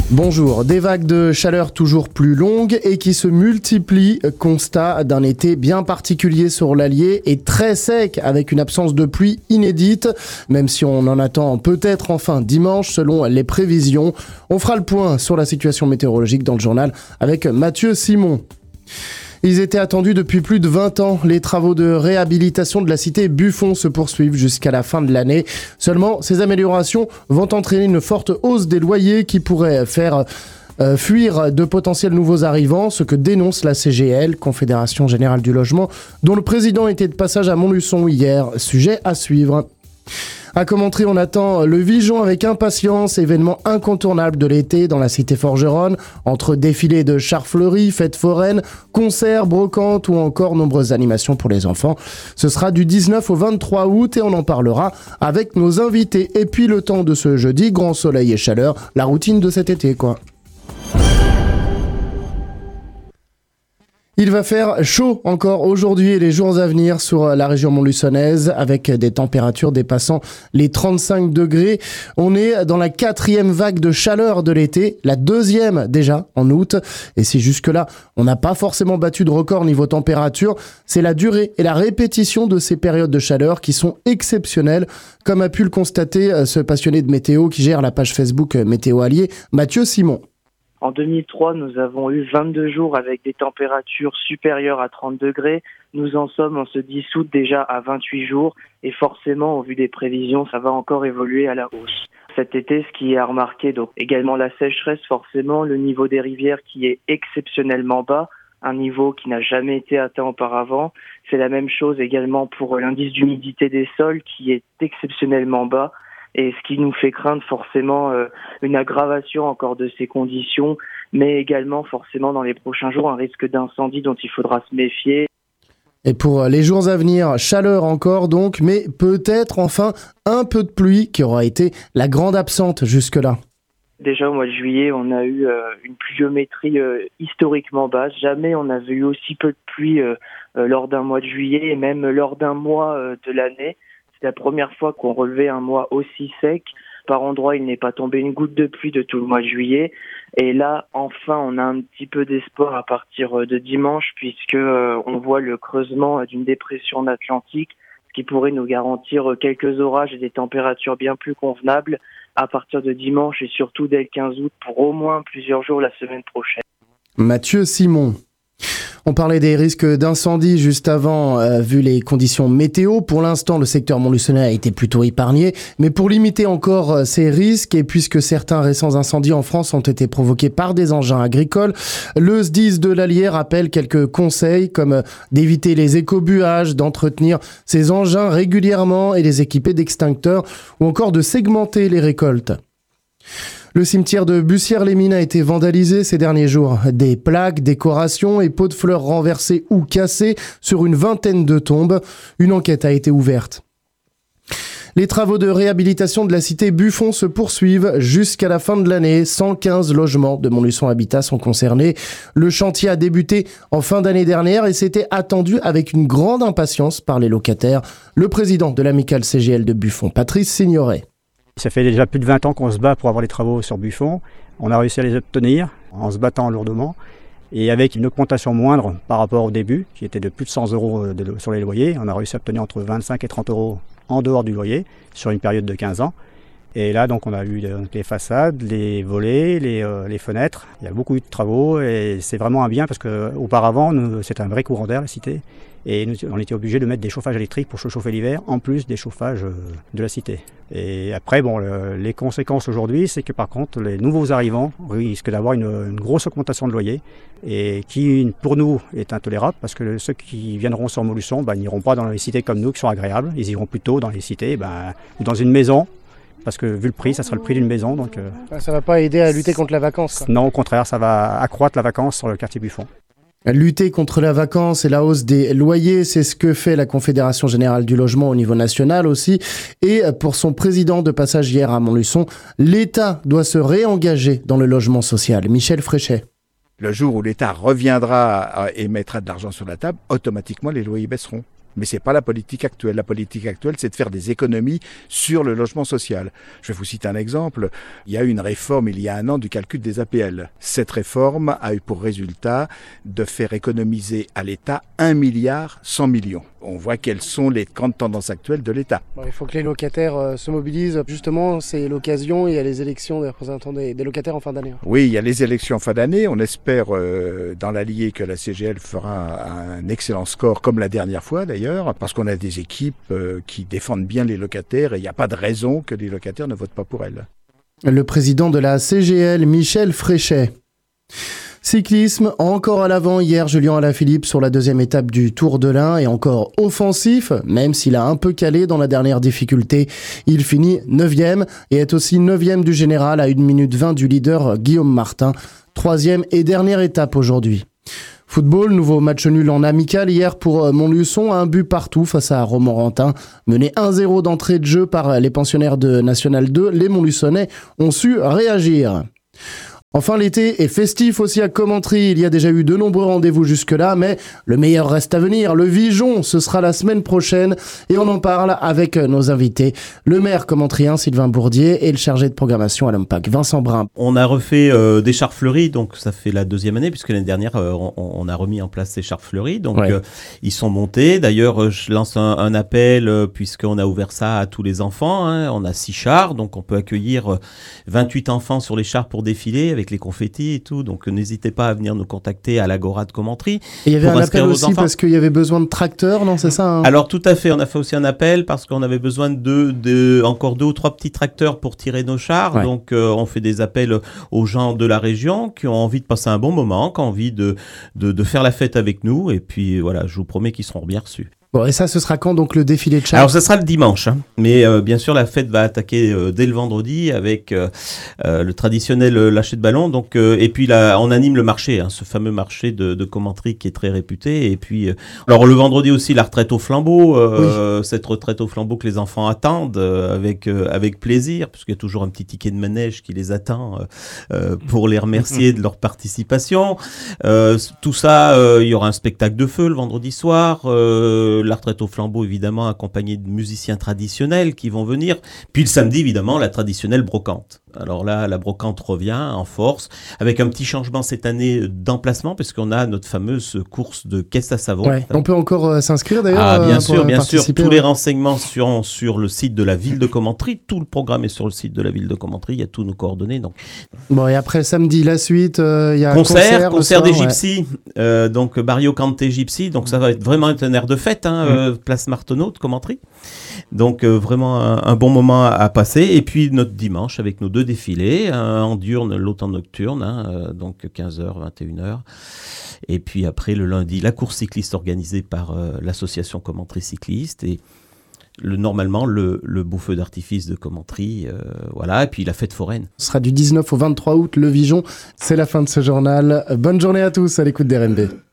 Bonjour, des vagues de chaleur toujours plus longues et qui se multiplient, constat d'un été bien particulier sur l'Allier et très sec avec une absence de pluie inédite, même si on en attend peut-être enfin dimanche selon les prévisions. On fera le point sur la situation météorologique dans le journal avec Mathieu Simon. Ils étaient attendus depuis plus de 20 ans. Les travaux de réhabilitation de la cité Buffon se poursuivent jusqu'à la fin de l'année. Seulement, ces améliorations vont entraîner une forte hausse des loyers qui pourrait faire fuir de potentiels nouveaux arrivants, ce que dénonce la CGL, Confédération Générale du Logement, dont le président était de passage à Montluçon hier. Sujet à suivre. À Commentry, on attend le Vigeon avec impatience, événement incontournable de l'été dans la cité forgeronne, entre défilés de chars fleuris, fêtes foraines, concerts, brocantes ou encore nombreuses animations pour les enfants. Ce sera du 19 au 23 août et on en parlera avec nos invités. Et puis le temps de ce jeudi, grand soleil et chaleur, la routine de cet été quoi. Il va faire chaud encore aujourd'hui et les jours à venir sur la région montluçonnaise avec des températures dépassant les 35 degrés. On est dans la 4e vague de chaleur de l'été, la 2e déjà en août. Et si jusque-là, on n'a pas forcément battu de record niveau température, c'est la durée et la répétition de ces périodes de chaleur qui sont exceptionnelles, comme a pu le constater ce passionné de météo qui gère la page Facebook Météo Allier, Mathieu Simon. En 2003, nous avons eu 22 jours avec des températures supérieures à 30 degrés. Nous en sommes en ce 10 août déjà à 28 jours et forcément, au vu des prévisions, ça va encore évoluer à la hausse. Cet été, ce qui est à remarquer, donc également la sécheresse, forcément, le niveau des rivières qui est exceptionnellement bas, un niveau qui n'a jamais été atteint auparavant. C'est la même chose également pour l'indice d'humidité des sols qui est exceptionnellement bas. Et ce qui nous fait craindre forcément une aggravation encore de ces conditions, mais également forcément dans les prochains jours un risque d'incendie dont il faudra se méfier. Et pour les jours à venir, chaleur encore donc, mais peut-être enfin un peu de pluie qui aura été la grande absente jusque-là. Déjà au mois de juillet, on a eu une pluviométrie historiquement basse. Jamais on avait eu aussi peu de pluie lors d'un mois de juillet et même lors d'un mois de l'année. C'est la première fois qu'on relevait un mois aussi sec. Par endroits, il n'est pas tombé une goutte de pluie de tout le mois de juillet. Et là, enfin, on a un petit peu d'espoir à partir de dimanche, puisque on voit le creusement d'une dépression en Atlantique, ce qui pourrait nous garantir quelques orages et des températures bien plus convenables à partir de dimanche et surtout dès le 15 août pour au moins plusieurs jours la semaine prochaine. Mathieu Simon. On parlait des risques d'incendie juste avant, vu les conditions météo. Pour l'instant, le secteur montluçonnais a été plutôt épargné. Mais pour limiter encore ces risques, et puisque certains récents incendies en France ont été provoqués par des engins agricoles, le SDIS de l'Allier rappelle quelques conseils comme d'éviter les écobuages, d'entretenir ces engins régulièrement et les équiper d'extincteurs, ou encore de segmenter les récoltes. Le cimetière de Bussière-les-Mines a été vandalisé ces derniers jours. Des plaques, décorations et pots de fleurs renversés ou cassés sur une vingtaine de tombes. Une enquête a été ouverte. Les travaux de réhabilitation de la cité Buffon se poursuivent jusqu'à la fin de l'année. 115 logements de Montluçon Habitat sont concernés. Le chantier a débuté en fin d'année dernière et s'était attendu avec une grande impatience par les locataires. Le président de l'amicale CGL de Buffon, Patrice Signoret. Ça fait déjà plus de 20 ans qu'on se bat pour avoir les travaux sur Buffon. On a réussi à les obtenir en se battant lourdement et avec une augmentation moindre par rapport au début, qui était de plus de 100 € sur les loyers. On a réussi à obtenir entre 25 et 30 € en dehors du loyer sur une période de 15 ans. Et là, donc, on a eu les façades, les volets, les fenêtres. Il y a beaucoup eu de travaux et c'est vraiment un bien parce qu'auparavant, c'était un vrai courant d'air, la cité. Et on était obligé de mettre des chauffages électriques pour se chauffer l'hiver, en plus des chauffages de la cité. Et après, les conséquences aujourd'hui, c'est que par contre, les nouveaux arrivants risquent d'avoir une grosse augmentation de loyer et qui, pour nous, est intolérable parce que ceux qui viendront sur Montluçon, n'iront pas dans les cités comme nous qui sont agréables. Ils iront plutôt dans les cités ou dans une maison. Parce que vu le prix, ça sera le prix d'une maison. Donc, ça ne va pas aider à lutter contre la vacance, quoi. Non, au contraire, ça va accroître la vacance sur le quartier Buffon. Lutter contre la vacance et la hausse des loyers, c'est ce que fait la Confédération Générale du Logement au niveau national aussi. Et pour son président de passage hier à Montluçon, l'État doit se réengager dans le logement social. Michel Fréchet. Le jour où l'État reviendra et mettra de l'argent sur la table, automatiquement les loyers baisseront. Mais c'est pas la politique actuelle. La politique actuelle, c'est de faire des économies sur le logement social. Je vais vous citer un exemple. Il y a eu une réforme il y a un an du calcul des APL. Cette réforme a eu pour résultat de faire économiser à l'État 1,1 milliard. On voit quelles sont les grandes tendances actuelles de l'État. Bon, il faut que les locataires se mobilisent. Justement, c'est l'occasion. Il y a les élections des représentants des locataires en fin d'année. Oui, il y a les élections en fin d'année. On espère dans l'Allier que la CGL fera un excellent score comme la dernière fois d'ailleurs, parce qu'on a des équipes qui défendent bien les locataires et il n'y a pas de raison que les locataires ne votent pas pour elles. Le président de la CGL, Michel Fréchet. Cyclisme, encore à l'avant hier, Julien Alaphilippe sur la deuxième étape du Tour de l'Ain est encore offensif, même s'il a un peu calé dans la dernière difficulté. Il finit 9e et est aussi 9e du général à 1 minute 20 du leader Guillaume Martin. 3e et dernière étape aujourd'hui. Football, nouveau match nul en amical hier pour Montluçon, un but partout face à Romorantin. Mené 1-0 d'entrée de jeu par les pensionnaires de National 2, les Montluçonnais ont su réagir. Enfin, l'été est festif aussi à Commentry. Il y a déjà eu de nombreux rendez-vous jusque-là, mais le meilleur reste à venir. Le Vigeon, ce sera la semaine prochaine et on en parle avec nos invités. Le maire commentrien Sylvain Bourdier et le chargé de programmation à l'Umpac, Vincent Brun. On a refait des chars fleuris, donc ça fait la deuxième année, puisque l'année dernière, on a remis en place ces chars fleuris. Donc ouais. Ils sont montés. D'ailleurs, je lance un appel, puisqu'on a ouvert ça à tous les enfants. Hein. On a 6 chars, donc on peut accueillir 28 enfants sur les chars pour défiler, avec les confettis et tout, donc n'hésitez pas à venir nous contacter à l'Agora de Commentry. Et il y avait un appel aussi parce qu'il y avait besoin de tracteurs, non, c'est ça hein? Alors tout à fait, on a fait aussi un appel parce qu'on avait besoin encore 2 ou 3 petits tracteurs pour tirer nos chars, ouais. Donc on fait des appels aux gens de la région qui ont envie de passer un bon moment, qui ont envie de faire la fête avec nous, et puis voilà, je vous promets qu'ils seront bien reçus. Bon, et ça, ce sera quand donc le défilé de chars? Alors, ce sera le dimanche, hein. Mais bien sûr, la fête va attaquer dès le vendredi avec le traditionnel lâcher de ballon. Donc, et puis là, on anime le marché, hein, ce fameux marché de Commentry qui est très réputé. Et puis, alors le vendredi aussi, la retraite au flambeau, oui. Cette retraite au flambeau que les enfants attendent avec plaisir, puisqu'il y a toujours un petit ticket de manège qui les attend pour les remercier de leur participation. Tout ça, il y aura un spectacle de feu le vendredi soir. La retraite au flambeau, évidemment, accompagnée de musiciens traditionnels qui vont venir. Puis le samedi, évidemment, la traditionnelle brocante. Alors là, la brocante revient en force, avec un petit changement cette année d'emplacement, parce qu'on a notre fameuse course de caisse à savon. Ouais. On peut encore s'inscrire d'ailleurs. Ah, bien sûr. Tous les renseignements sur le site de la ville de Commentry. Tout le programme est sur le site de la ville de Commentry. Il y a tous nos coordonnées. Donc. Bon, et après samedi, la suite, il y a concert des Gypsies. Ouais. Donc Barrio Cante Gypsy. Donc ça va être vraiment un air de fête, hein, place Marteneau de Commentry. Donc vraiment un bon moment à passer. Et puis notre dimanche avec nos 2 défilés, en diurne, l'autre en nocturne, hein, donc 15h, 21h. Et puis après le lundi, la course cycliste organisée par l'association Commentry Cycliste et normalement le beau feu d'artifice de Commentry, voilà, et puis la fête foraine. Ce sera du 19 au 23 août, le Vigeon. C'est la fin de ce journal. Bonne journée à tous à l'écoute d'RMB.